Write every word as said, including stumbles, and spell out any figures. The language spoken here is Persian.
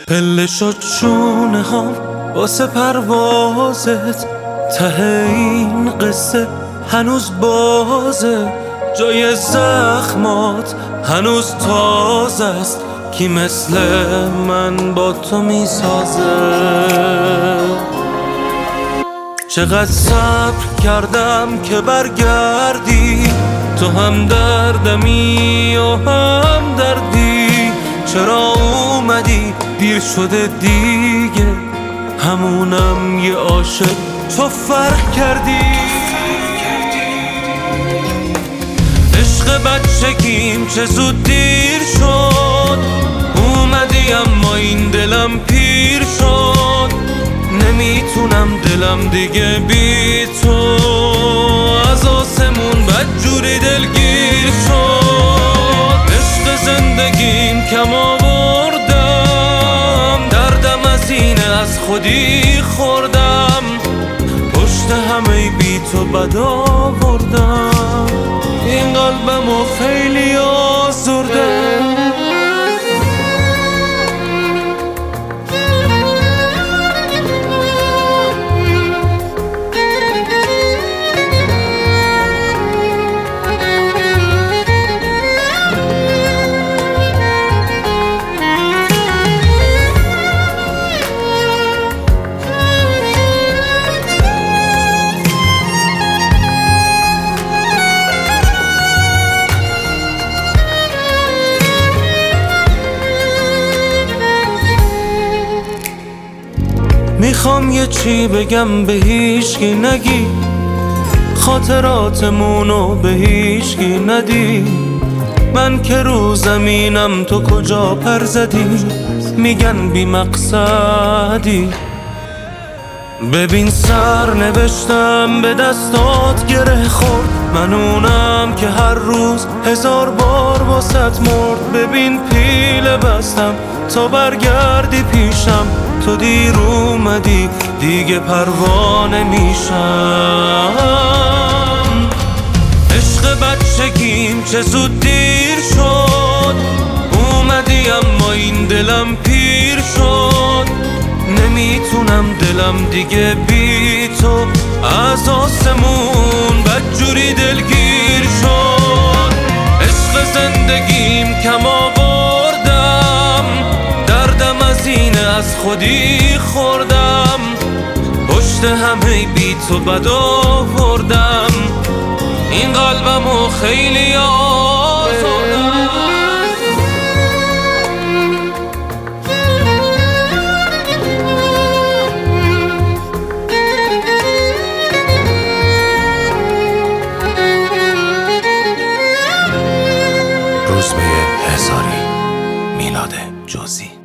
پله شد شونه هم واسه پروازت، ته این قصه هنوز بازه، جای زخمات هنوز تازه است، کی مثل من با تو میسازه؟ چقدر صبر کردم که برگردی، تو هم دردمی و هم دردی، چرا اومدی؟ دیر شده دیگه، همونم یه عاشق تو فرق کردی. عشق بچگیم چه زود دیر شد، اومدی اما این دلم پیر شد، نمیتونم دلم دیگه بی تو، از آسمون بدجوری دلگیر شد. عشق زندگیم کم آوردم، دردم از اینه از خودی خوردم، پشت همه بی تو بد آوردم، این قلبمو خیلی آزردم. میخوام یه چی بگم به هیچکی نگی، خاطراتمونو به هیچکی ندی، من که رو زمینم تو کجا پر زدی، میگن بی مقصدی. ببین سر نوشتم به دستات گره خورد، من اونم که هر روز هزار بار واسط مرد. ببین پیله بستم تا برگردی پیشم، تو دیر اومدی دیگه پروانه میشم. عشق بچگیم چه زود دیر شد، اومدی اما این دلم پیر شد، نمیتونم دلم دیگه بی تو، از آسمون بدجوری دلگیر شد. عشق زندگیم کم آوردم، دردم از اینه از خودی خوردم، پشت همه بی تو بد آوردم، این قلبمو خیلی آزردم. روزبه هزاری، میلاد جزئی.